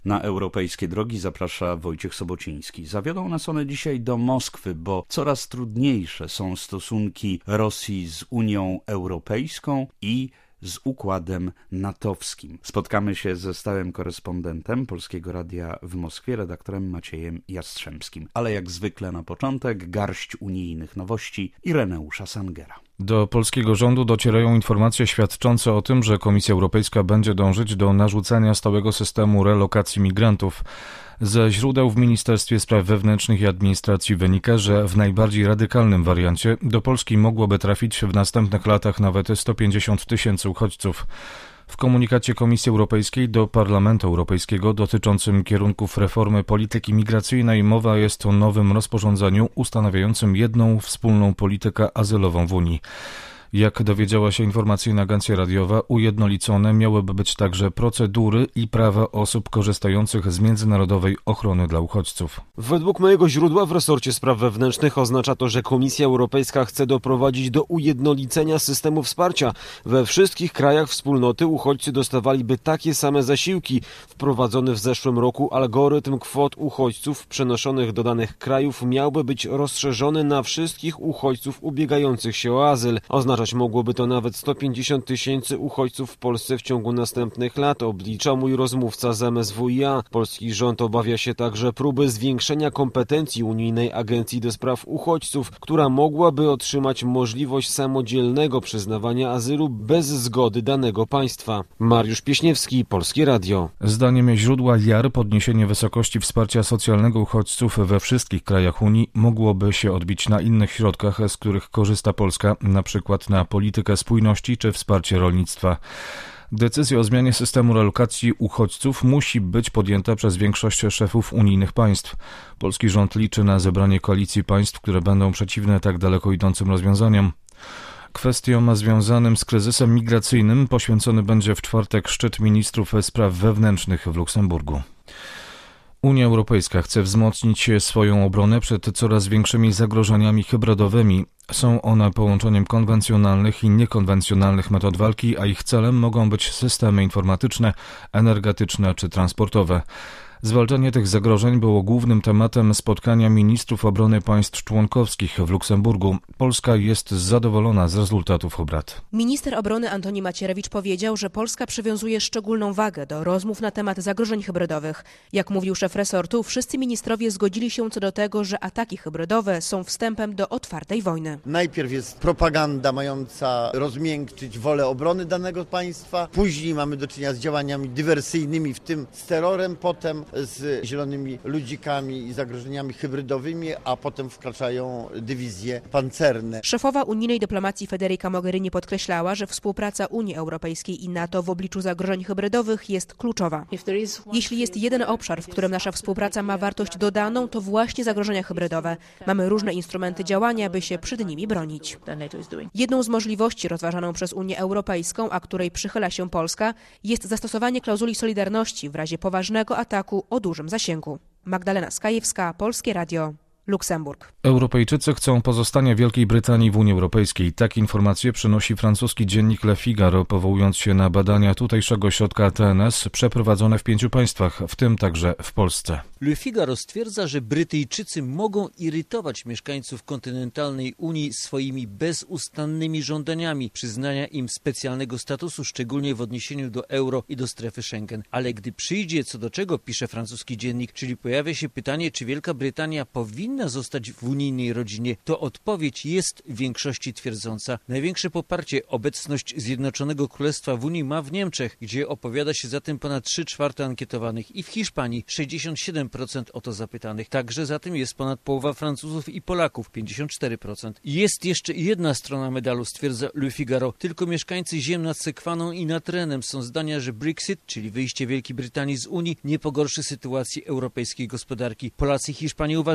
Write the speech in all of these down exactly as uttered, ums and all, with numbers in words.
Na europejskie drogi zaprasza Wojciech Sobociński. Zawiodą nas one dzisiaj do Moskwy, bo coraz trudniejsze są stosunki Rosji z Unią Europejską i z układem natowskim. Spotkamy się ze stałym korespondentem Polskiego Radia w Moskwie, redaktorem Maciejem Jastrzębskim. Ale jak zwykle na początek garść unijnych nowości Ireneusza Sangera. Do polskiego rządu docierają informacje świadczące o tym, że Komisja Europejska będzie dążyć do narzucenia stałego systemu relokacji migrantów. Ze źródeł w Ministerstwie Spraw Wewnętrznych i Administracji wynika, że w najbardziej radykalnym wariancie do Polski mogłoby trafić w następnych latach nawet sto pięćdziesiąt tysięcy uchodźców. W komunikacie Komisji Europejskiej do Parlamentu Europejskiego dotyczącym kierunków reformy polityki migracyjnej mowa jest o nowym rozporządzeniu ustanawiającym jedną wspólną politykę azylową w Unii. Jak dowiedziała się informacyjna agencja radiowa, ujednolicone miałyby być także procedury i prawa osób korzystających z międzynarodowej ochrony dla uchodźców. Według mojego źródła w resorcie spraw wewnętrznych oznacza to, że Komisja Europejska chce doprowadzić do ujednolicenia systemu wsparcia. We wszystkich krajach wspólnoty uchodźcy dostawaliby takie same zasiłki. Wprowadzony w zeszłym roku algorytm kwot uchodźców przenoszonych do danych krajów miałby być rozszerzony na wszystkich uchodźców ubiegających się o azyl. Oznacza mogłoby to nawet sto pięćdziesiąt tysięcy uchodźców w Polsce w ciągu następnych lat, oblicza mój rozmówca z M S W i A. Polski rząd obawia się także próby zwiększenia kompetencji Unijnej Agencji do Spraw Uchodźców, która mogłaby otrzymać możliwość samodzielnego przyznawania azylu bez zgody danego państwa. Mariusz Pieśniewski, Polskie Radio. Zdaniem źródła J A R podniesienie wysokości wsparcia socjalnego uchodźców we wszystkich krajach Unii mogłoby się odbić na innych środkach, z których korzysta Polska, na przykład na politykę spójności czy wsparcie rolnictwa. Decyzja o zmianie systemu relokacji uchodźców musi być podjęta przez większość szefów unijnych państw. Polski rząd liczy na zebranie koalicji państw, które będą przeciwne tak daleko idącym rozwiązaniom. Kwestiom związanym z kryzysem migracyjnym poświęcony będzie w czwartek szczyt ministrów spraw wewnętrznych w Luksemburgu. Unia Europejska chce wzmocnić swoją obronę przed coraz większymi zagrożeniami hybrydowymi. Są one połączeniem konwencjonalnych i niekonwencjonalnych metod walki, a ich celem mogą być systemy informatyczne, energetyczne czy transportowe. Zwalczanie tych zagrożeń było głównym tematem spotkania ministrów obrony państw członkowskich w Luksemburgu. Polska jest zadowolona z rezultatów obrad. Minister obrony Antoni Macierewicz powiedział, że Polska przywiązuje szczególną wagę do rozmów na temat zagrożeń hybrydowych. Jak mówił szef resortu, wszyscy ministrowie zgodzili się co do tego, że ataki hybrydowe są wstępem do otwartej wojny. Najpierw jest propaganda mająca rozmiękczyć wolę obrony danego państwa, później mamy do czynienia z działaniami dywersyjnymi, w tym z terrorem, potem z zielonymi ludzikami i zagrożeniami hybrydowymi, a potem wkraczają dywizje pancerne. Szefowa unijnej dyplomacji Federica Mogherini podkreślała, że współpraca Unii Europejskiej i NATO w obliczu zagrożeń hybrydowych jest kluczowa. Jeśli jest jeden obszar, w którym nasza współpraca ma wartość dodaną, to właśnie zagrożenia hybrydowe. Mamy różne instrumenty działania, by się przed nimi bronić. Jedną z możliwości rozważaną przez Unię Europejską, a której przychyla się Polska, jest zastosowanie klauzuli solidarności w razie poważnego ataku o dużym zasięgu. Magdalena Skajewska, Polskie Radio, Luksemburg. Europejczycy chcą pozostania Wielkiej Brytanii w Unii Europejskiej. Tak informacje przynosi francuski dziennik Le Figaro, powołując się na badania tutejszego ośrodka T N S przeprowadzone w pięciu państwach, w tym także w Polsce. Le Figaro stwierdza, że Brytyjczycy mogą irytować mieszkańców kontynentalnej Unii swoimi bezustannymi żądaniami przyznania im specjalnego statusu, szczególnie w odniesieniu do euro i do strefy Schengen. Ale gdy przyjdzie co do czego, pisze francuski dziennik, czyli pojawia się pytanie, czy Wielka Brytania powinna zostać w unijnej rodzinie, to odpowiedź jest w większości twierdząca. Największe poparcie obecność Zjednoczonego Królestwa w Unii ma w Niemczech, gdzie opowiada się za tym ponad trzy czwarte ankietowanych, i w Hiszpanii sześćdziesiąt siedem procent o to zapytanych. Także za tym jest ponad połowa Francuzów i Polaków, pięćdziesiąt cztery procent. Jest jeszcze jedna strona medalu, stwierdza Le Figaro. Tylko mieszkańcy ziem nad Sekwaną i nad Renem są zdania, że Brexit, czyli wyjście Wielkiej Brytanii z Unii, nie pogorszy sytuacji europejskiej gospodarki. Polacy i Hiszpanie uważają, że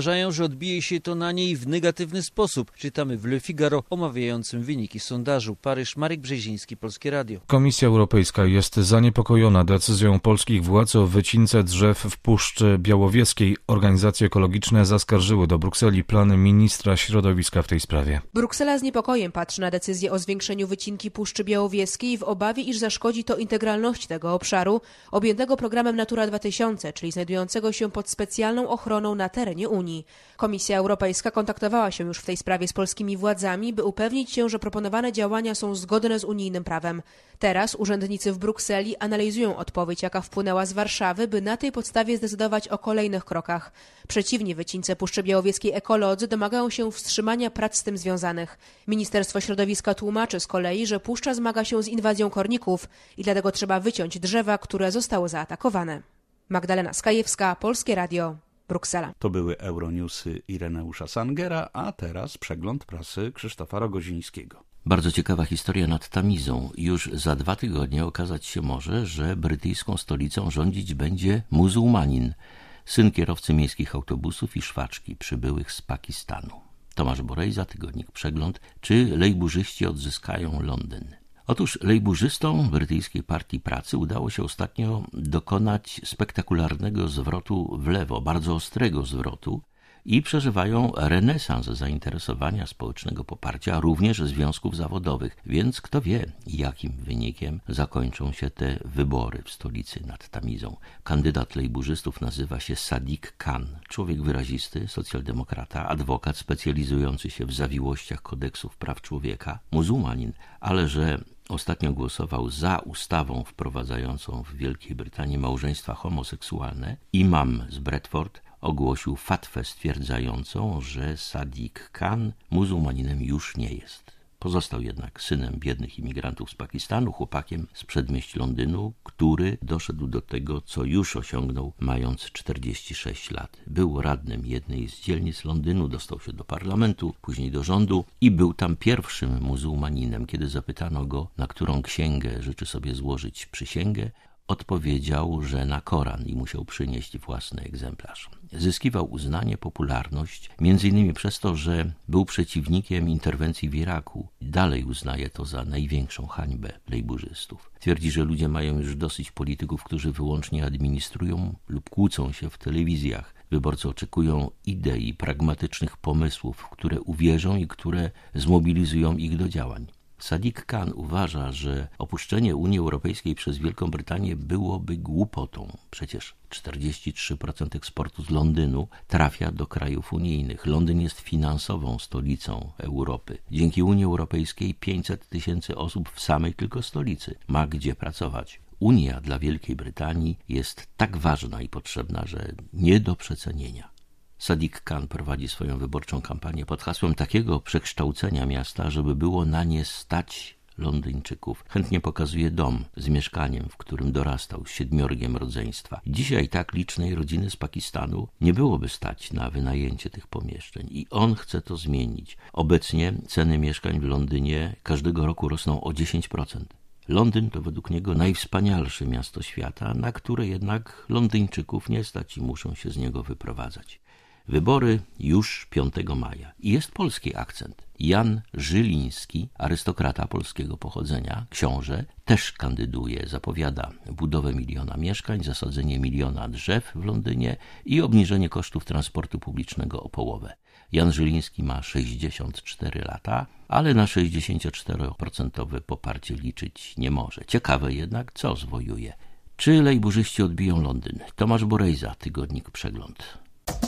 odbije się to na niej w negatywny sposób. Czytamy w Le Figaro omawiającym wyniki sondażu. Paryż, Marek Brzeziński, Polskie Radio. Komisja Europejska jest zaniepokojona decyzją polskich władz o wycince drzew w Puszczy Białowieskiej. Organizacje ekologiczne zaskarżyły do Brukseli plany ministra środowiska w tej sprawie. Bruksela z niepokojem patrzy na decyzję o zwiększeniu wycinki Puszczy Białowieskiej w obawie, iż zaszkodzi to integralności tego obszaru objętego programem Natura dwa tysiące, czyli znajdującego się pod specjalną ochroną na terenie Unii. Komisja Europejska kontaktowała się już w tej sprawie z polskimi władzami, by upewnić się, że proponowane działania są zgodne z unijnym prawem. Teraz urzędnicy w Brukseli analizują odpowiedź, jaka wpłynęła z Warszawy, by na tej podstawie zdecydować o kolejnych krokach. Przeciwni wycince Puszczy Białowieskiej ekolodzy domagają się wstrzymania prac z tym związanych. Ministerstwo Środowiska tłumaczy z kolei, że puszcza zmaga się z inwazją korników i dlatego trzeba wyciąć drzewa, które zostały zaatakowane. Magdalena Skajewska, Polskie Radio, Bruksela. To były Euronewsy Ireneusza Sangera, a teraz przegląd prasy Krzysztofa Rogozińskiego. Bardzo ciekawa historia nad Tamizą. Już za dwa tygodnie okazać się może, że brytyjską stolicą rządzić będzie muzułmanin, syn kierowcy miejskich autobusów i szwaczki przybyłych z Pakistanu. Tomasz Borejza, tygodnik Przegląd. Czy lejburzyści odzyskają Londyn? Otóż lejburzystom brytyjskiej Partii Pracy udało się ostatnio dokonać spektakularnego zwrotu w lewo, bardzo ostrego zwrotu, i przeżywają renesans zainteresowania społecznego poparcia, również związków zawodowych. Więc kto wie, jakim wynikiem zakończą się te wybory w stolicy nad Tamizą. Kandydat lejburzystów nazywa się Sadiq Khan. Człowiek wyrazisty, socjaldemokrata, adwokat specjalizujący się w zawiłościach kodeksów praw człowieka, muzułmanin, ale że ostatnio głosował za ustawą wprowadzającą w Wielkiej Brytanii małżeństwa homoseksualne, imam z Bradford ogłosił fatwę stwierdzającą, że Sadiq Khan muzułmaninem już nie jest. Pozostał jednak synem biednych imigrantów z Pakistanu, chłopakiem z przedmieść Londynu, który doszedł do tego, co już osiągnął, mając czterdzieści sześć lat. Był radnym jednej z dzielnic Londynu, dostał się do parlamentu, później do rządu i był tam pierwszym muzułmaninem. Kiedy zapytano go, na którą księgę życzy sobie złożyć przysięgę, odpowiedział, że na Koran i musiał przynieść własny egzemplarz. Zyskiwał uznanie, popularność, między innymi przez to, że był przeciwnikiem interwencji w Iraku. Dalej uznaje to za największą hańbę lejburzystów. Twierdzi, że ludzie mają już dosyć polityków, którzy wyłącznie administrują lub kłócą się w telewizjach. Wyborcy oczekują idei, pragmatycznych pomysłów, w które uwierzą i które zmobilizują ich do działań. Sadiq Khan uważa, że opuszczenie Unii Europejskiej przez Wielką Brytanię byłoby głupotą. Przecież czterdzieści trzy procent eksportu z Londynu trafia do krajów unijnych. Londyn jest finansową stolicą Europy. Dzięki Unii Europejskiej pięćset tysięcy osób w samej tylko stolicy ma gdzie pracować. Unia dla Wielkiej Brytanii jest tak ważna i potrzebna, że nie do przecenienia. Sadiq Khan prowadzi swoją wyborczą kampanię pod hasłem takiego przekształcenia miasta, żeby było na nie stać Londyńczyków. Chętnie pokazuje dom z mieszkaniem, w którym dorastał, z siedmiorgiem rodzeństwa. Dzisiaj tak licznej rodziny z Pakistanu nie byłoby stać na wynajęcie tych pomieszczeń i on chce to zmienić. Obecnie ceny mieszkań w Londynie każdego roku rosną o dziesięć procent. Londyn to według niego najwspanialsze miasto świata, na które jednak Londyńczyków nie stać i muszą się z niego wyprowadzać. Wybory już piątego maja. I jest polski akcent. Jan Żyliński, arystokrata polskiego pochodzenia, książę, też kandyduje. Zapowiada budowę miliona mieszkań, zasadzenie miliona drzew w Londynie i obniżenie kosztów transportu publicznego o połowę. Jan Żyliński ma sześćdziesiąt cztery lata, ale na sześćdziesiąt cztery procent poparcie liczyć nie może. Ciekawe jednak, co zwojuje. Czy lejburzyści odbiją Londyn? Tomasz Borejza, tygodnik Przegląd.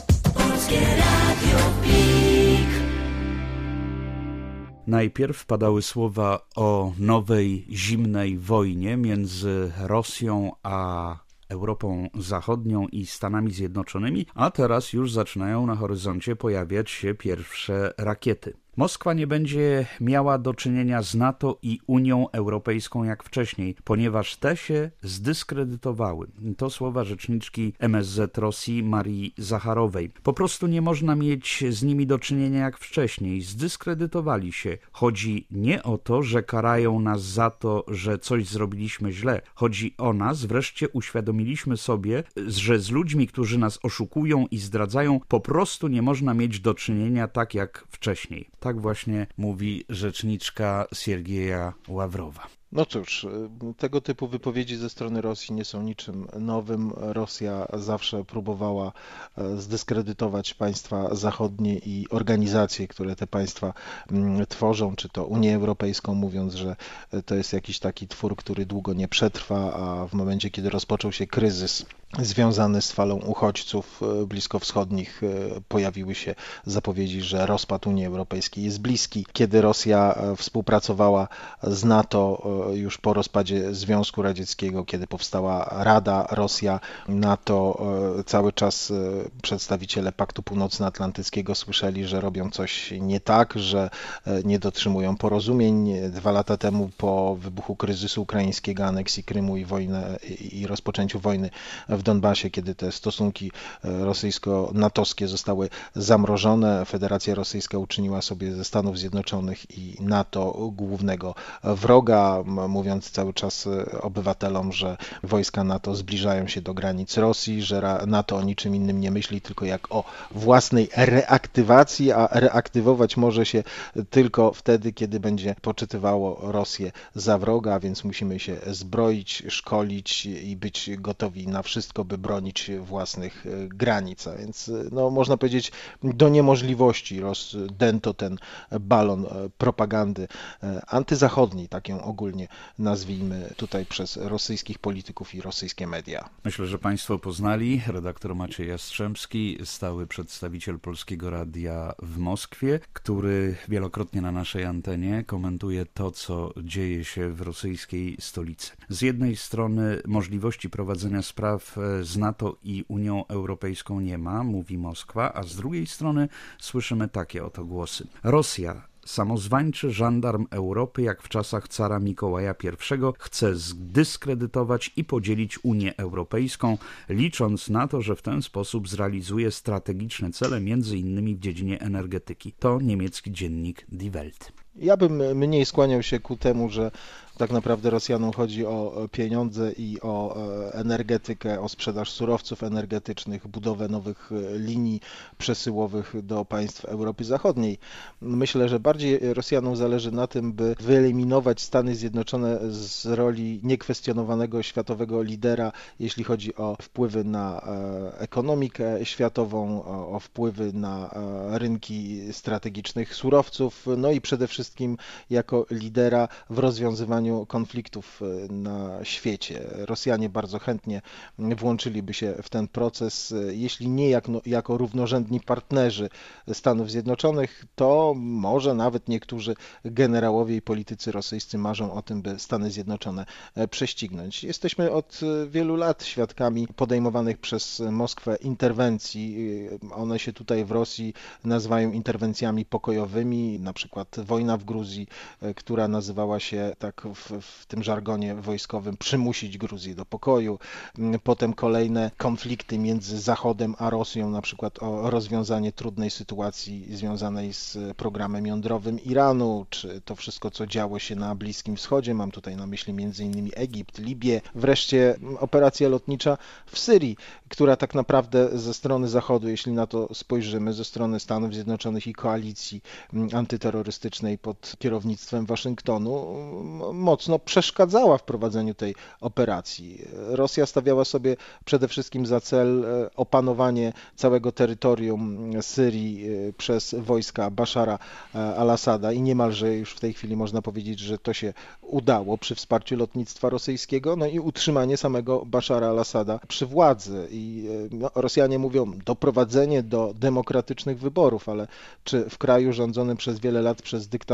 Najpierw padały słowa o nowej zimnej wojnie między Rosją a Europą Zachodnią i Stanami Zjednoczonymi, a teraz już zaczynają na horyzoncie pojawiać się pierwsze rakiety. Moskwa nie będzie miała do czynienia z NATO i Unią Europejską jak wcześniej, ponieważ te się zdyskredytowały. To słowa rzeczniczki M S Z Rosji Marii Zacharowej. Po prostu nie można mieć z nimi do czynienia jak wcześniej. Zdyskredytowali się. Chodzi nie o to, że karają nas za to, że coś zrobiliśmy źle. Chodzi o nas, wreszcie uświadomiliśmy sobie, że z ludźmi, którzy nas oszukują i zdradzają, po prostu nie można mieć do czynienia tak jak wcześniej. Tak właśnie mówi rzeczniczka Siergieja Ławrowa. No cóż, tego typu wypowiedzi ze strony Rosji nie są niczym nowym. Rosja zawsze próbowała zdyskredytować państwa zachodnie i organizacje, które te państwa tworzą, czy to Unię Europejską, mówiąc, że to jest jakiś taki twór, który długo nie przetrwa, a w momencie, kiedy rozpoczął się kryzys związany z falą uchodźców bliskowschodnich, pojawiły się zapowiedzi, że rozpad Unii Europejskiej jest bliski. Kiedy Rosja współpracowała z NATO już po rozpadzie Związku Radzieckiego, kiedy powstała Rada Rosja, NATO, cały czas przedstawiciele Paktu Północnoatlantyckiego słyszeli, że robią coś nie tak, że nie dotrzymują porozumień. Dwa lata temu po wybuchu kryzysu ukraińskiego, aneksji Krymu i wojny i rozpoczęciu wojny w Donbasie, kiedy te stosunki rosyjsko-natowskie zostały zamrożone, Federacja Rosyjska uczyniła sobie ze Stanów Zjednoczonych i NATO głównego wroga, mówiąc cały czas obywatelom, że wojska NATO zbliżają się do granic Rosji, że NATO o niczym innym nie myśli, tylko jak o własnej reaktywacji, a reaktywować może się tylko wtedy, kiedy będzie poczytywało Rosję za wroga, a więc musimy się zbroić, szkolić i być gotowi na wszystko, by bronić własnych granic. A więc no, można powiedzieć, do niemożliwości rozdęto ten balon propagandy antyzachodniej, tak ją ogólnie nazwijmy tutaj przez rosyjskich polityków i rosyjskie media. Myślę, że Państwo poznali. Redaktor Maciej Jastrzębski, stały przedstawiciel Polskiego Radia w Moskwie, który wielokrotnie na naszej antenie komentuje to, co dzieje się w rosyjskiej stolicy. Z jednej strony możliwości prowadzenia spraw z NATO i Unią Europejską nie ma, mówi Moskwa, a z drugiej strony słyszymy takie oto głosy. Rosja, samozwańczy żandarm Europy, jak w czasach cara Mikołaja pierwszego, chce zdyskredytować i podzielić Unię Europejską, licząc na to, że w ten sposób zrealizuje strategiczne cele, między innymi w dziedzinie energetyki. To niemiecki dziennik Die Welt. Ja bym mniej skłaniał się ku temu, że tak naprawdę Rosjanom chodzi o pieniądze i o energetykę, o sprzedaż surowców energetycznych, budowę nowych linii przesyłowych do państw Europy Zachodniej. Myślę, że bardziej Rosjanom zależy na tym, by wyeliminować Stany Zjednoczone z roli niekwestionowanego światowego lidera, jeśli chodzi o wpływy na ekonomikę światową, o wpływy na rynki strategicznych surowców, no i przede wszystkim jako lidera w rozwiązywaniu konfliktów na świecie. Rosjanie bardzo chętnie włączyliby się w ten proces, jeśli nie jak, no, jako równorzędni partnerzy Stanów Zjednoczonych, to może nawet niektórzy generałowie i politycy rosyjscy marzą o tym, by Stany Zjednoczone prześcignąć. Jesteśmy od wielu lat świadkami podejmowanych przez Moskwę interwencji. One się tutaj w Rosji nazywają interwencjami pokojowymi, na przykład wojna w Gruzji, która nazywała się tak w, w tym żargonie wojskowym przymusić Gruzję do pokoju. Potem kolejne konflikty między Zachodem a Rosją, na przykład o rozwiązanie trudnej sytuacji związanej z programem jądrowym Iranu, czy to wszystko, co działo się na Bliskim Wschodzie. Mam tutaj na myśli między innymi Egipt, Libię. Wreszcie operacja lotnicza w Syrii, która tak naprawdę ze strony Zachodu, jeśli na to spojrzymy, ze strony Stanów Zjednoczonych i koalicji antyterrorystycznej pod kierownictwem Waszyngtonu, mocno przeszkadzała w prowadzeniu tej operacji. Rosja stawiała sobie przede wszystkim za cel opanowanie całego terytorium Syrii przez wojska Bashara al-Assada i niemalże już w tej chwili można powiedzieć, że to się udało przy wsparciu lotnictwa rosyjskiego, no i utrzymanie samego Bashara al-Assada przy władzy. I no, Rosjanie mówią doprowadzenie do demokratycznych wyborów, ale czy w kraju rządzonym przez wiele lat przez dyktatorów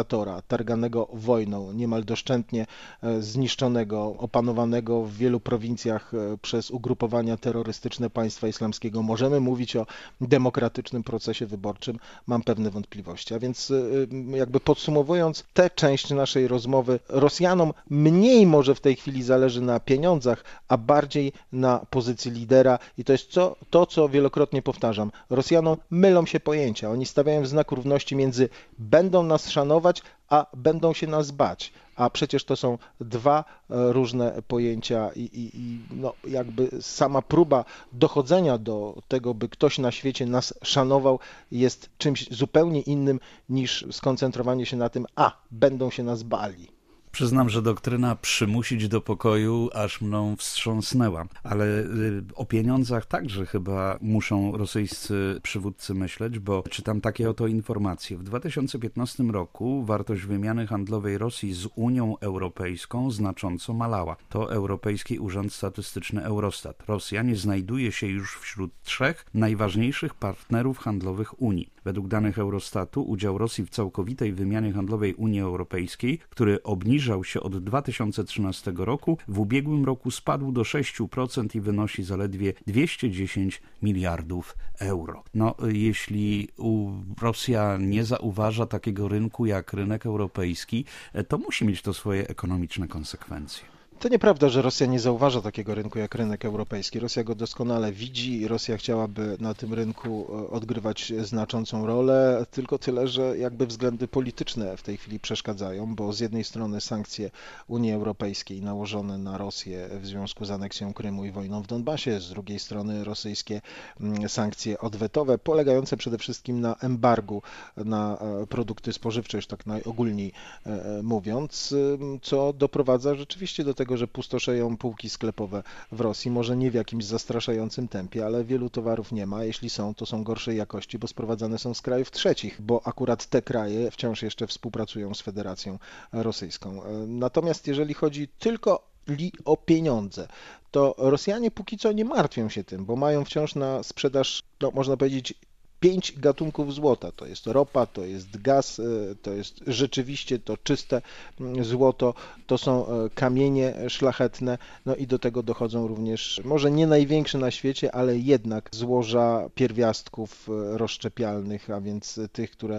kolonizatora, targanego wojną, niemal doszczętnie zniszczonego, opanowanego w wielu prowincjach przez ugrupowania terrorystyczne państwa islamskiego, możemy mówić o demokratycznym procesie wyborczym? Mam pewne wątpliwości. A więc jakby podsumowując tę część naszej rozmowy, Rosjanom mniej może w tej chwili zależy na pieniądzach, a bardziej na pozycji lidera i to jest co, to, co wielokrotnie powtarzam. Rosjanom mylą się pojęcia. Oni stawiają w znak równości między będą nas szanować, a będą się nas bać. A przecież to są dwa różne pojęcia i, i, i no jakby sama próba dochodzenia do tego, by ktoś na świecie nas szanował, jest czymś zupełnie innym niż skoncentrowanie się na tym, a będą się nas bali. Przyznam, że doktryna przymusić do pokoju aż mną wstrząsnęła, ale o pieniądzach także chyba muszą rosyjscy przywódcy myśleć, bo czytam takie oto informacje. W dwa tysiące piętnastym roku wartość wymiany handlowej Rosji z Unią Europejską znacząco malała. To Europejski Urząd Statystyczny Eurostat. Rosja nie znajduje się już wśród trzech najważniejszych partnerów handlowych Unii. Według danych Eurostatu udział Rosji w całkowitej wymianie handlowej Unii Europejskiej, który obniżył się od dwa tysiące trzynastego roku, w ubiegłym roku spadł do sześć procent i wynosi zaledwie dwieście dziesięć miliardów euro. No, jeśli Rosja nie zauważa takiego rynku jak rynek europejski, to musi mieć to swoje ekonomiczne konsekwencje. To nieprawda, że Rosja nie zauważa takiego rynku jak rynek europejski. Rosja go doskonale widzi i Rosja chciałaby na tym rynku odgrywać znaczącą rolę, tylko tyle, że jakby względy polityczne w tej chwili przeszkadzają, bo z jednej strony sankcje Unii Europejskiej nałożone na Rosję w związku z aneksją Krymu i wojną w Donbasie, z drugiej strony rosyjskie sankcje odwetowe, polegające przede wszystkim na embargu na produkty spożywcze, już tak najogólniej mówiąc, co doprowadza rzeczywiście do tego, że pustoszeją półki sklepowe w Rosji, może nie w jakimś zastraszającym tempie, ale wielu towarów nie ma. Jeśli są, to są gorszej jakości, bo sprowadzane są z krajów trzecich, bo akurat te kraje wciąż jeszcze współpracują z Federacją Rosyjską. Natomiast jeżeli chodzi tylko o pieniądze, to Rosjanie póki co nie martwią się tym, bo mają wciąż na sprzedaż, no, można powiedzieć, pięć gatunków złota. To jest ropa, to jest gaz, to jest rzeczywiście to czyste złoto, to są kamienie szlachetne, no i do tego dochodzą również, może nie największe na świecie, ale jednak złoża pierwiastków rozszczepialnych, a więc tych, które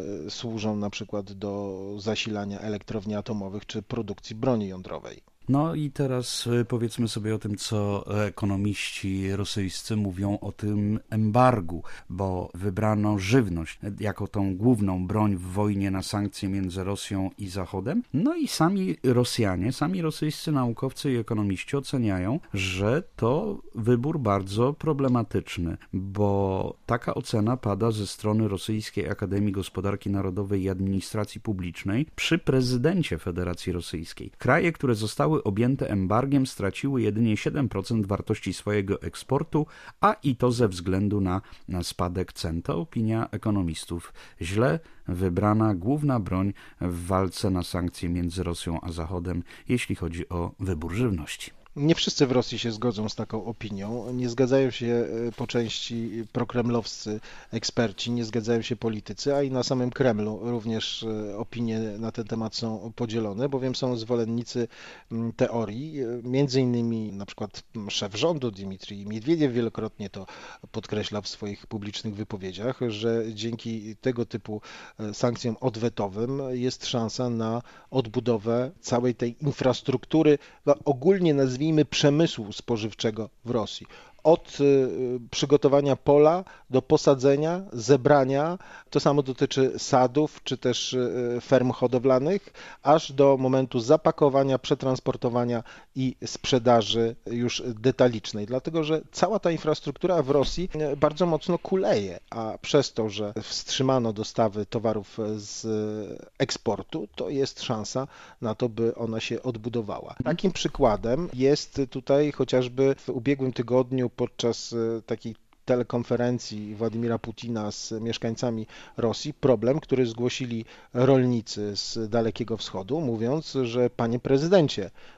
służą na przykład do zasilania elektrowni atomowych czy produkcji broni jądrowej. No i teraz powiedzmy sobie o tym, co ekonomiści rosyjscy mówią o tym embargu, bo wybrano żywność jako tą główną broń w wojnie na sankcje między Rosją i Zachodem. No i sami Rosjanie, sami rosyjscy naukowcy i ekonomiści oceniają, że to wybór bardzo problematyczny, bo taka ocena pada ze strony Rosyjskiej Akademii Gospodarki Narodowej i Administracji Publicznej przy prezydencie Federacji Rosyjskiej. Kraje, które zostały objęte embargiem, straciły jedynie siedem procent wartości swojego eksportu, a i to ze względu na, na spadek cen. To opinia ekonomistów. Źle wybrana główna broń w walce na sankcje między Rosją a Zachodem, jeśli chodzi o wybór żywności. Nie wszyscy w Rosji się zgodzą z taką opinią. Nie zgadzają się po części prokremlowscy eksperci, nie zgadzają się politycy, a i na samym Kremlu również opinie na ten temat są podzielone, bowiem są zwolennicy teorii. Między innymi na przykład szef rządu Dmitrij Miedwiediew wielokrotnie to podkreśla w swoich publicznych wypowiedziach, że dzięki tego typu sankcjom odwetowym jest szansa na odbudowę całej tej infrastruktury, no ogólnie nazwijmy przemysłu spożywczego w Rosji. Od przygotowania pola do posadzenia, zebrania, to samo dotyczy sadów czy też ferm hodowlanych, aż do momentu zapakowania, przetransportowania i sprzedaży już detalicznej. Dlatego, że cała ta infrastruktura w Rosji bardzo mocno kuleje, a przez to, że wstrzymano dostawy towarów z eksportu, to jest szansa na to, by ona się odbudowała. Takim przykładem jest tutaj chociażby w ubiegłym tygodniu podczas takiej telekonferencji Władimira Putina z mieszkańcami Rosji problem, który zgłosili rolnicy z Dalekiego Wschodu, mówiąc, że panie prezydencie,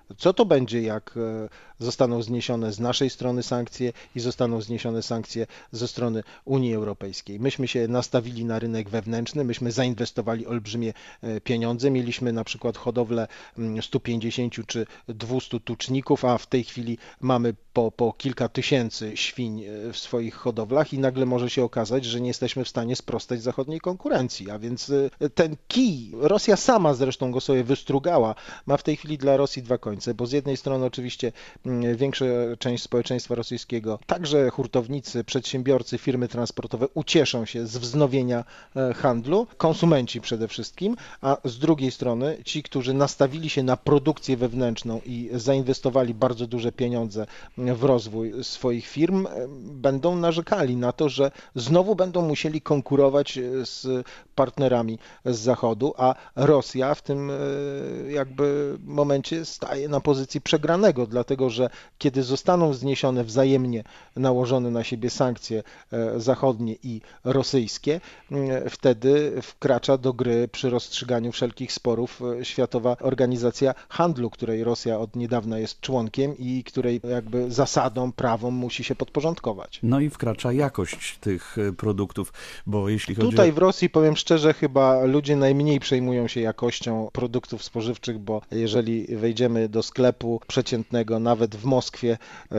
Co to będzie, jak zostaną zniesione z naszej strony sankcje i zostaną zniesione sankcje ze strony Unii Europejskiej. Myśmy się nastawili na rynek wewnętrzny, myśmy zainwestowali olbrzymie pieniądze, mieliśmy na przykład hodowlę stu pięćdziesięciu czy dwustu tuczników, a w tej chwili mamy po, po kilka tysięcy świń w swoich hodowlach i nagle może się okazać, że nie jesteśmy w stanie sprostać zachodniej konkurencji, a więc ten kij, Rosja sama zresztą go sobie wystrugała, ma w tej chwili dla Rosji dwa końce, bo z jednej strony oczywiście większa część społeczeństwa rosyjskiego, także hurtownicy, przedsiębiorcy, firmy transportowe ucieszą się z wznowienia handlu, konsumenci przede wszystkim, a z drugiej strony ci, którzy nastawili się na produkcję wewnętrzną i zainwestowali bardzo duże pieniądze w rozwój swoich firm, będą narzekali na to, że znowu będą musieli konkurować z partnerami z Zachodu, a Rosja w tym jakby momencie staje na pozycji przegranego, dlatego że kiedy zostaną zniesione wzajemnie nałożone na siebie sankcje zachodnie i rosyjskie, wtedy wkracza do gry przy rozstrzyganiu wszelkich sporów Światowa Organizacja Handlu, której Rosja od niedawna jest członkiem i której jakby zasadom, prawom musi się podporządkować. No i wkracza jakość tych produktów, bo jeśli chodzi Tutaj o... w Rosji, powiem szczerze, chyba ludzie najmniej przejmują się jakością produktów spożywczych, bo jeżeli wejdziemy do sklepu przeciętnego, nawet w Moskwie,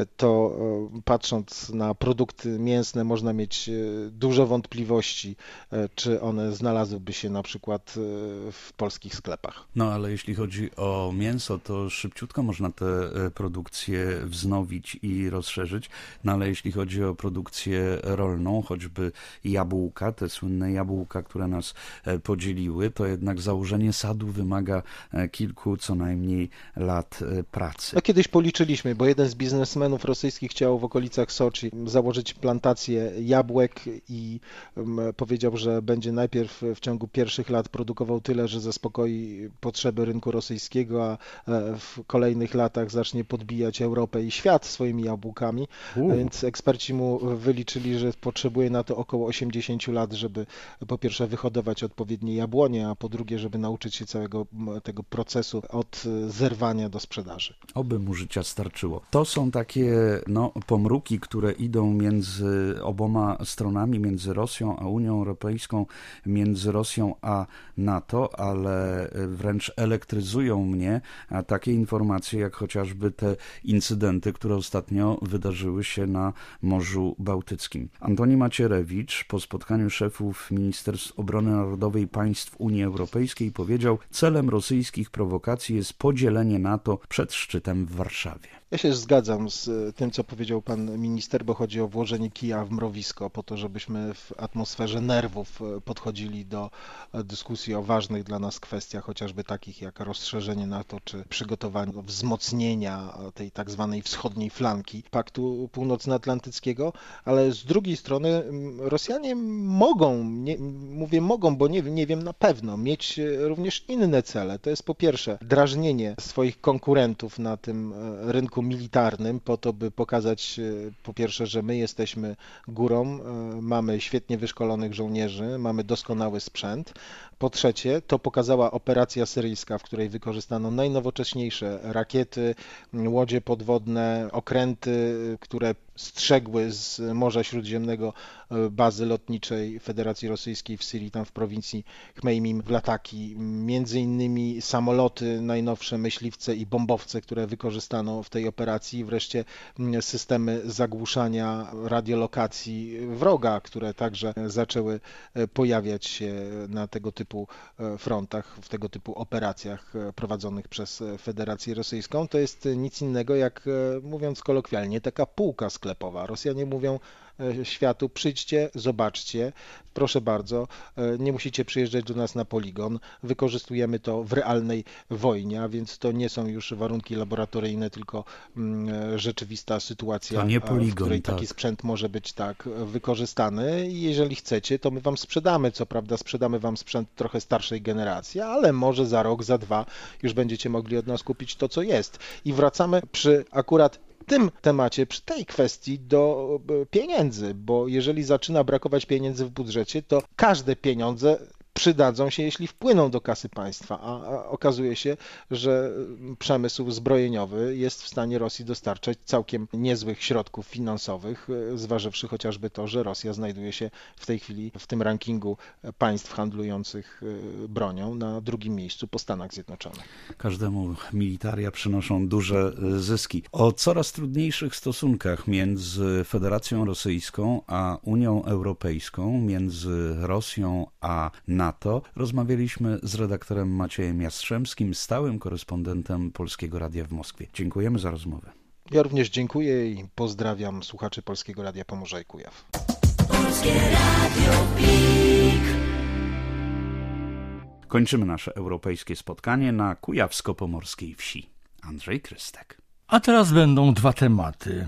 to patrząc na produkty mięsne można mieć dużo wątpliwości, czy one znalazłyby się na przykład w polskich sklepach. No ale jeśli chodzi o mięso, to szybciutko można tę produkcję wznowić i rozszerzyć, no ale jeśli chodzi o produkcję rolną, choćby jabłka, te słynne jabłka, które nas podzieliły, to jednak założenie sadu wymaga kilku co najmniej lat pracy. No kiedyś policzyliśmy, bo jeden z biznesmenów rosyjskich chciał w okolicach Soczi założyć plantację jabłek i powiedział, że będzie najpierw w ciągu pierwszych lat produkował tyle, że zaspokoi potrzeby rynku rosyjskiego, a w kolejnych latach zacznie podbijać Europę i świat swoimi jabłkami, U. więc eksperci mu wyliczyli, że potrzebuje na to około osiemdziesiąt lat, żeby po pierwsze wyhodować odpowiednie jabłonie, a po drugie, żeby nauczyć się całego tego procesu od zerwania do sprzedaży. Oby mu życia starczyło. To są takie no, pomruki, które idą między oboma stronami, między Rosją a Unią Europejską, między Rosją a NATO, ale wręcz elektryzują mnie a takie informacje, jak chociażby te incydenty, które ostatnio wydarzyły się na Morzu Bałtyckim. Antoni Macierewicz po spotkaniu szefów Ministerstw Obrony Narodowej państw Unii Europejskiej powiedział, celem rosyjskich prowokacji jest podzielenie NATO przed szczytem w Warszawie. Ja się zgadzam z tym, co powiedział pan minister, bo chodzi o włożenie kija w mrowisko, po to, żebyśmy w atmosferze nerwów podchodzili do dyskusji o ważnych dla nas kwestiach, chociażby takich jak rozszerzenie NATO, czy przygotowanie do wzmocnienia tej tak zwanej wschodniej flanki Paktu Północnoatlantyckiego, ale z drugiej strony Rosjanie mogą, nie, mówię mogą, bo nie, nie wiem na pewno, mieć również inne cele. To jest po pierwsze drażnienie swoich konkurentów na tym rynku militarnym po to, by pokazać po pierwsze, że my jesteśmy górą, mamy świetnie wyszkolonych żołnierzy, mamy doskonały sprzęt. Po trzecie, to pokazała operacja syryjska, w której wykorzystano najnowocześniejsze rakiety, łodzie podwodne, okręty, które strzegły z Morza Śródziemnego bazy lotniczej Federacji Rosyjskiej w Syrii, tam w prowincji Chmeimim w Lataki, między innymi samoloty najnowsze, myśliwce i bombowce, które wykorzystano w tej operacji, wreszcie systemy zagłuszania radiolokacji wroga, które także zaczęły pojawiać się na tego typu frontach, w tego typu operacjach prowadzonych przez Federację Rosyjską. To jest nic innego jak, mówiąc kolokwialnie, taka półka sklepowa. Rosjanie mówią światu, przyjdźcie, zobaczcie, proszę bardzo, nie musicie przyjeżdżać do nas na poligon, wykorzystujemy to w realnej wojnie, a więc to nie są już warunki laboratoryjne, tylko rzeczywista sytuacja, poligon, w której taki tak. sprzęt może być tak wykorzystany i jeżeli chcecie, to my wam sprzedamy, co prawda sprzedamy wam sprzęt trochę starszej generacji, ale może za rok, za dwa już będziecie mogli od nas kupić to, co jest. I wracamy przy akurat tym temacie, przy tej kwestii do pieniędzy, bo jeżeli zaczyna brakować pieniędzy w budżecie, to każde pieniądze przydadzą się, jeśli wpłyną do kasy państwa, a okazuje się, że przemysł zbrojeniowy jest w stanie Rosji dostarczać całkiem niezłych środków finansowych, zważywszy chociażby to, że Rosja znajduje się w tej chwili w tym rankingu państw handlujących bronią na drugim miejscu po Stanach Zjednoczonych. Każdemu militaria przynoszą duże zyski. O coraz trudniejszych stosunkach między Federacją Rosyjską a Unią Europejską, między Rosją a NATO rozmawialiśmy z redaktorem Maciejem Jastrzębskim, stałym korespondentem Polskiego Radia w Moskwie. Dziękujemy za rozmowę. Ja również dziękuję i pozdrawiam słuchaczy Polskiego Radia Pomorza i Kujaw. Polskie Radio Pik. Kończymy nasze europejskie spotkanie na kujawsko-pomorskiej wsi. Andrzej Krystek. A teraz będą dwa tematy.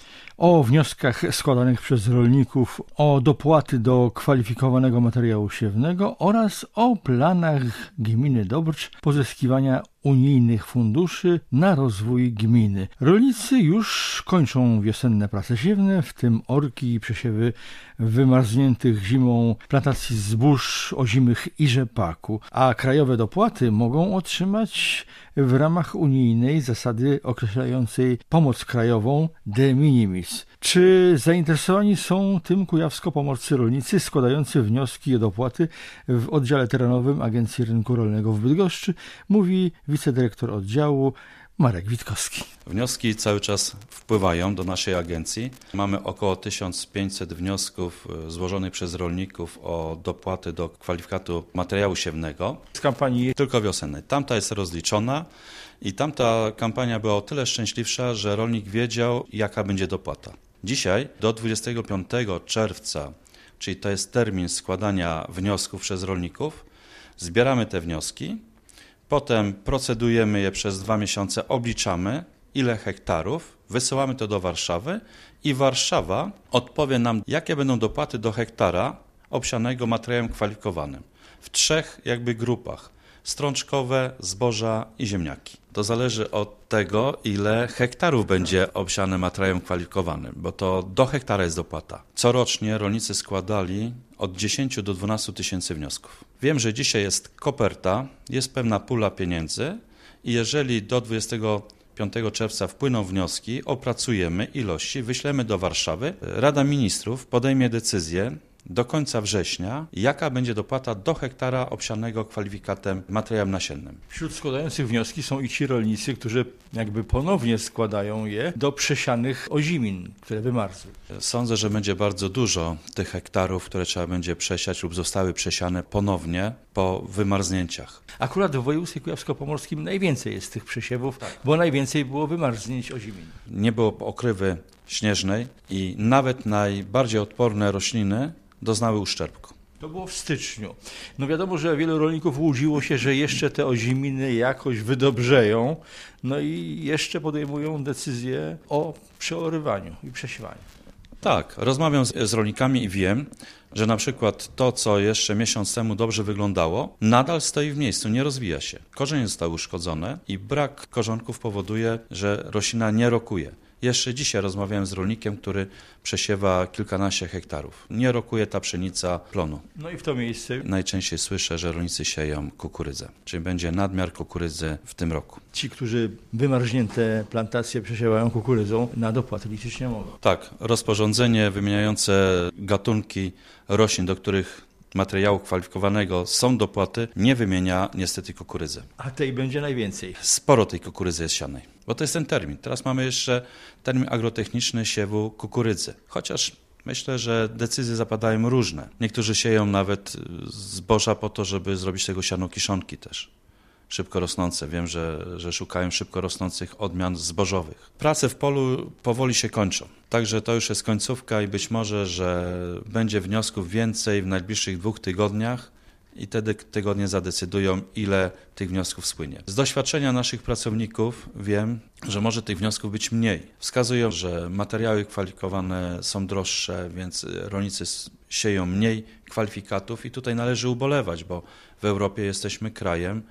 O wnioskach składanych przez rolników o dopłaty do kwalifikowanego materiału siewnego oraz o planach gminy Dobrcz pozyskiwania unijnych funduszy na rozwój gminy. Rolnicy już kończą wiosenne prace siewne, w tym orki i przesiewy wymarzniętych zimą plantacji zbóż ozimych i rzepaku, a krajowe dopłaty mogą otrzymać w ramach unijnej zasady określającej pomoc krajową de minimis. Czy zainteresowani są tym kujawsko-pomorscy rolnicy składający wnioski o dopłaty w oddziale terenowym Agencji Rynku Rolnego w Bydgoszczy? Mówi wicedyrektor oddziału Marek Witkowski. Wnioski cały czas wpływają do naszej agencji. Mamy około tysiąc pięćset wniosków złożonych przez rolników o dopłaty do kwalifikatu materiału siewnego. Z kampanii tylko wiosennej. Tamta jest rozliczona i tamta kampania była o tyle szczęśliwsza, że rolnik wiedział, jaka będzie dopłata. Dzisiaj do dwudziestego piątego czerwca, czyli to jest termin składania wniosków przez rolników, zbieramy te wnioski. Potem procedujemy je przez dwa miesiące, obliczamy ile hektarów, wysyłamy to do Warszawy i Warszawa odpowie nam, jakie będą dopłaty do hektara obsianego materiałem kwalifikowanym. W trzech jakby grupach: strączkowe, zboża i ziemniaki. To zależy od tego, ile hektarów będzie obsiane materiałem kwalifikowanym, bo to do hektara jest dopłata. Corocznie rolnicy składali od dziesięciu do dwunastu tysięcy wniosków. Wiem, że dzisiaj jest koperta, jest pewna pula pieniędzy i jeżeli do dwudziestego piątego czerwca wpłyną wnioski, opracujemy ilości, wyślemy do Warszawy. Rada Ministrów podejmie decyzję do końca września, jaka będzie dopłata do hektara obsianego kwalifikatem materiałem nasiennym. Wśród składających wnioski są i ci rolnicy, którzy jakby ponownie składają je do przesianych ozimin, które wymarzły. Sądzę, że będzie bardzo dużo tych hektarów, które trzeba będzie przesiać lub zostały przesiane ponownie po wymarznięciach. Akurat w województwie kujawsko-pomorskim najwięcej jest tych przesiewów, tak, bo najwięcej było wymarznięć ozimin. Nie było okrywy śnieżnej i nawet najbardziej odporne rośliny doznały uszczerbku. To było w styczniu. No wiadomo, że wielu rolników łudziło się, że jeszcze te oziminy jakoś wydobrzeją, no i jeszcze podejmują decyzję o przeorywaniu i przesiewaniu. Tak, rozmawiam z, z rolnikami i wiem, że na przykład to, co jeszcze miesiąc temu dobrze wyglądało, nadal stoi w miejscu, nie rozwija się. Korzenie zostały uszkodzone i brak korzonków powoduje, że roślina nie rokuje. Jeszcze dzisiaj rozmawiałem z rolnikiem, który przesiewa kilkanaście hektarów. Nie rokuje ta pszenica plonu. No i w to miejsce najczęściej słyszę, że rolnicy sieją kukurydzę, czyli będzie nadmiar kukurydzy w tym roku. Ci, którzy wymarznięte plantacje przesiewają kukurydzą, na dopłaty liczyć nie mogą. Tak, rozporządzenie wymieniające gatunki roślin, do których materiału kwalifikowanego są dopłaty, nie wymienia niestety kukurydzy. A tej będzie najwięcej. Sporo tej kukurydzy jest sianej, bo to jest ten termin. Teraz mamy jeszcze termin agrotechniczny siewu kukurydzy. Chociaż myślę, że decyzje zapadają różne. Niektórzy sieją nawet zboża po to, żeby zrobić tego siano kiszonki też. Szybko rosnące. Wiem, że, że szukają szybko rosnących odmian zbożowych. Prace w polu powoli się kończą. Także to już jest końcówka i być może, że będzie wniosków więcej w najbliższych dwóch tygodniach i te tygodnie zadecydują, ile tych wniosków spłynie. Z doświadczenia naszych pracowników wiem, że może tych wniosków być mniej. Wskazują, że materiały kwalifikowane są droższe, więc rolnicy sieją mniej kwalifikatów i tutaj należy ubolewać, bo w Europie jesteśmy krajem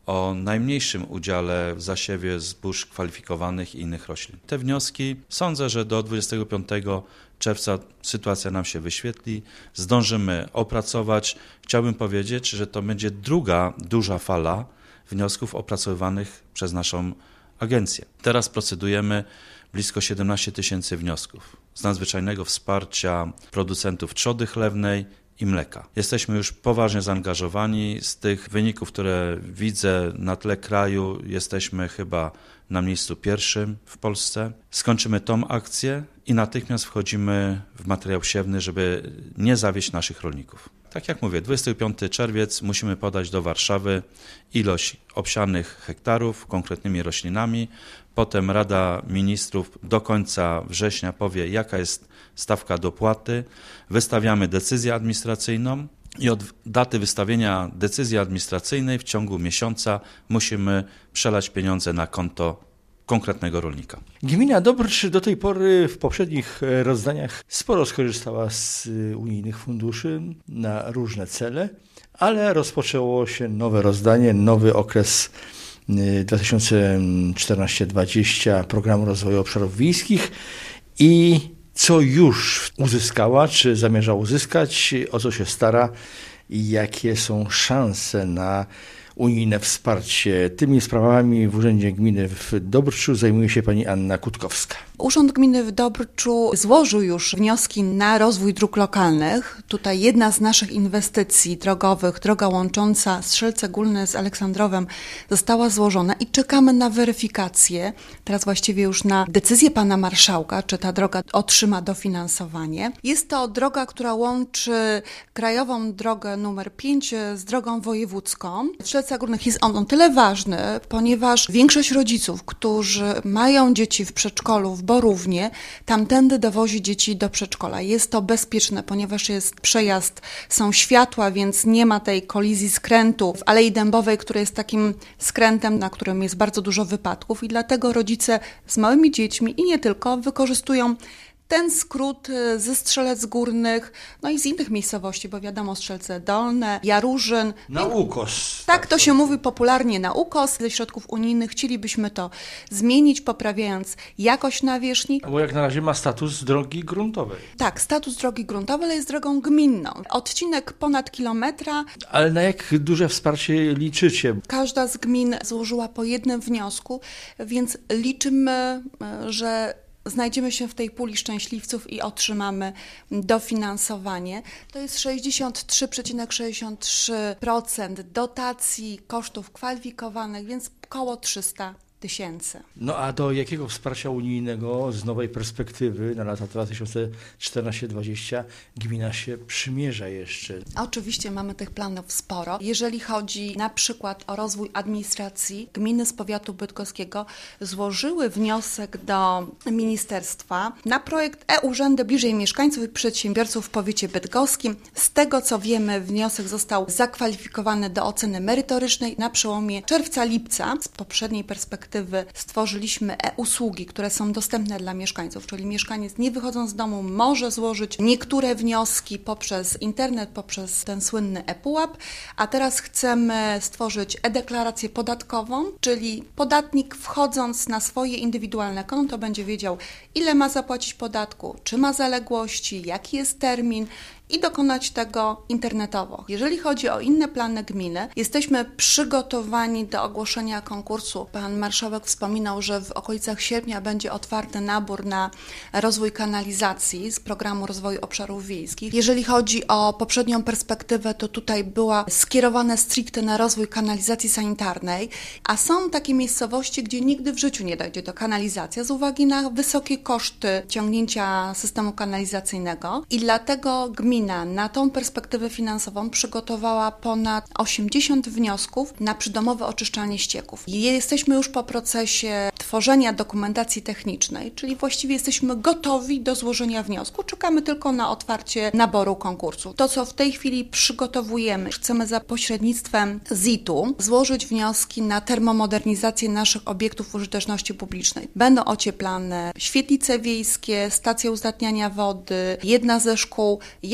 o najmniejszym udziale w zasiewie zbóż kwalifikowanych i innych roślin. Te wnioski sądzę, że do dwudziestego piątego czerwca sytuacja nam się wyświetli, zdążymy opracować. Chciałbym powiedzieć, że to będzie druga duża fala wniosków opracowywanych przez naszą agencję. Teraz procedujemy blisko siedemnaście tysięcy wniosków z nadzwyczajnego wsparcia producentów trzody chlewnej i mleka. Jesteśmy już poważnie zaangażowani. Z tych wyników, które widzę na tle kraju, jesteśmy chyba na miejscu pierwszym w Polsce. Skończymy tą akcję i natychmiast wchodzimy w materiał siewny, żeby nie zawieść naszych rolników. Tak jak mówię, dwudziestego piątego czerwiec musimy podać do Warszawy ilość obsianych hektarów konkretnymi roślinami. Potem Rada Ministrów do końca września powie, jaka jest stawka dopłaty. Wystawiamy decyzję administracyjną i od daty wystawienia decyzji administracyjnej w ciągu miesiąca musimy przelać pieniądze na konto konkretnego rolnika. Gmina Dobrcz do tej pory w poprzednich rozdaniach sporo skorzystała z unijnych funduszy na różne cele, ale rozpoczęło się nowe rozdanie, nowy okres dwa tysiące czternaście dwadzieścia Programu Rozwoju Obszarów Wiejskich i co już uzyskała, czy zamierza uzyskać, o co się stara i jakie są szanse na unijne wsparcie. Tymi sprawami w Urzędzie Gminy w Dobrczu zajmuje się pani Anna Kutkowska. Urząd Gminy w Dobrczu złożył już wnioski na rozwój dróg lokalnych. Tutaj jedna z naszych inwestycji drogowych, droga łącząca Strzelce Górne z Aleksandrowem, została złożona i czekamy na weryfikację, teraz właściwie już na decyzję pana marszałka, czy ta droga otrzyma dofinansowanie. Jest to droga, która łączy krajową drogę numer pięć z drogą wojewódzką. W Strzelcach Górnych jest on o tyle ważny, ponieważ większość rodziców, którzy mają dzieci w przedszkolu w Borównie, tamtędy dowozi dzieci do przedszkola. Jest to bezpieczne, ponieważ jest przejazd, są światła, więc nie ma tej kolizji skrętu w Alei Dębowej, która jest takim skrętem, na którym jest bardzo dużo wypadków i dlatego rodzice z małymi dziećmi i nie tylko wykorzystują ten skrót ze Strzelec Górnych, no i z innych miejscowości, bo wiadomo, Strzelce Dolne, Jarużyn. Na ukos. Tak, to się mówi popularnie na ukos. Ze środków unijnych chcielibyśmy to zmienić, poprawiając jakość nawierzchni. Bo jak na razie ma status drogi gruntowej. Tak, status drogi gruntowej, ale jest drogą gminną. Odcinek ponad kilometra. Ale na jak duże wsparcie liczycie? Każda z gmin złożyła po jednym wniosku, więc liczymy, że znajdziemy się w tej puli szczęśliwców i otrzymamy dofinansowanie. To jest sześćdziesiąt trzy przecinek sześćdziesiąt trzy procent dotacji kosztów kwalifikowanych, więc około trzysta tysięcy. No a do jakiego wsparcia unijnego z nowej perspektywy na lata dwa tysiące czternaście dwadzieścia gmina się przymierza jeszcze? Oczywiście mamy tych planów sporo. Jeżeli chodzi na przykład o rozwój administracji, gminy z powiatu bydgoskiego złożyły wniosek do ministerstwa na projekt e-Urzędy bliżej mieszkańców i przedsiębiorców w powiecie bydgoskim. Z tego co wiemy, wniosek został zakwalifikowany do oceny merytorycznej na przełomie czerwca-lipca. Z poprzedniej perspektywy stworzyliśmy e-usługi, które są dostępne dla mieszkańców, czyli mieszkaniec nie wychodząc z domu może złożyć niektóre wnioski poprzez internet, poprzez ten słynny e-pułap, a teraz chcemy stworzyć e-deklarację podatkową, czyli podatnik wchodząc na swoje indywidualne konto będzie wiedział, ile ma zapłacić podatku, czy ma zaległości, jaki jest termin i dokonać tego internetowo. Jeżeli chodzi o inne plany gminy, jesteśmy przygotowani do ogłoszenia konkursu. Pan marszałek wspominał, że w okolicach sierpnia będzie otwarty nabór na rozwój kanalizacji z Programu Rozwoju Obszarów Wiejskich. Jeżeli chodzi o poprzednią perspektywę, to tutaj była skierowana stricte na rozwój kanalizacji sanitarnej, a są takie miejscowości, gdzie nigdy w życiu nie dojdzie do kanalizacji z uwagi na wysokie koszty ciągnięcia systemu kanalizacyjnego i dlatego gmina na tą perspektywę finansową przygotowała ponad osiemdziesiąt wniosków na przydomowe oczyszczalnie ścieków. Jesteśmy już po procesie tworzenia dokumentacji technicznej, czyli właściwie jesteśmy gotowi do złożenia wniosku. Czekamy tylko na otwarcie naboru konkursu. To, co w tej chwili przygotowujemy, chcemy za pośrednictwem Z I T-u złożyć wnioski na termomodernizację naszych obiektów użyteczności publicznej. Będą ocieplane świetlice wiejskie, stacje uzdatniania wody, jedna ze szkół, jak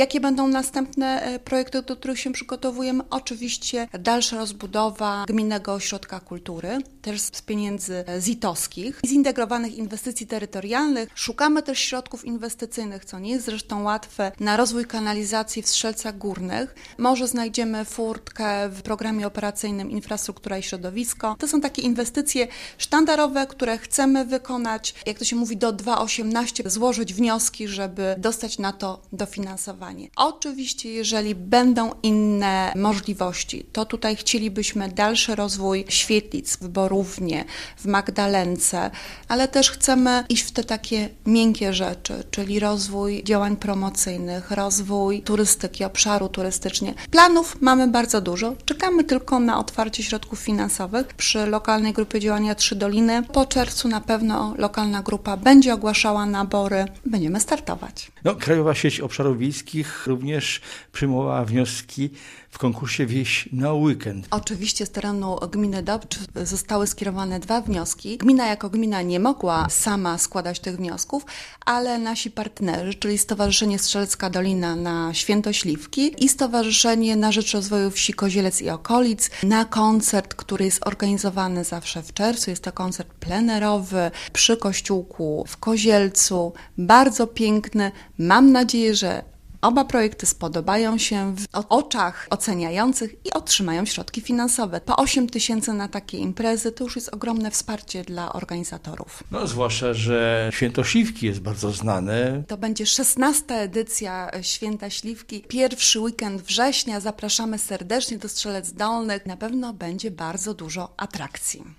Jakie będą następne projekty, do których się przygotowujemy? Oczywiście dalsza rozbudowa Gminnego Ośrodka Kultury, też z pieniędzy zitowskich, zintegrowanych inwestycji terytorialnych. Szukamy też środków inwestycyjnych, co nie jest zresztą łatwe, na rozwój kanalizacji w Strzelcach Górnych. Może znajdziemy furtkę w programie operacyjnym Infrastruktura i Środowisko. To są takie inwestycje sztandarowe, które chcemy wykonać, jak to się mówi, do dwa tysiące osiemnastego złożyć wnioski, żeby dostać na to dofinansowanie. Oczywiście, jeżeli będą inne możliwości, to tutaj chcielibyśmy dalszy rozwój świetlic w Borównie, w Magdalence, ale też chcemy iść w te takie miękkie rzeczy, czyli rozwój działań promocyjnych, rozwój turystyki, obszaru turystycznie. Planów mamy bardzo dużo, czekamy tylko na otwarcie środków finansowych przy lokalnej grupie działania Trzy Doliny. Po czerwcu na pewno lokalna grupa będzie ogłaszała nabory, będziemy startować. No, Krajowa Sieć Obszarów Wiejskich również przyjmowała wnioski w konkursie Wieś na weekend. Oczywiście z terenu gminy Dobcz zostały skierowane dwa wnioski. Gmina jako gmina nie mogła sama składać tych wniosków, ale nasi partnerzy, czyli Stowarzyszenie Strzelecka Dolina na Święto Śliwki i Stowarzyszenie na Rzecz Rozwoju Wsi Kozielec i Okolic na koncert, który jest organizowany zawsze w czerwcu. Jest to koncert plenerowy przy kościółku w Kozielcu. Bardzo piękny. Mam nadzieję, że oba projekty spodobają się w oczach oceniających i otrzymają środki finansowe. Po osiem tysięcy na takie imprezy to już jest ogromne wsparcie dla organizatorów. No, zwłaszcza, że Święto Śliwki jest bardzo znane. To będzie szesnasta edycja Święta Śliwki. Pierwszy weekend września. Zapraszamy serdecznie do Strzelec Dolnych. Na pewno będzie bardzo dużo atrakcji.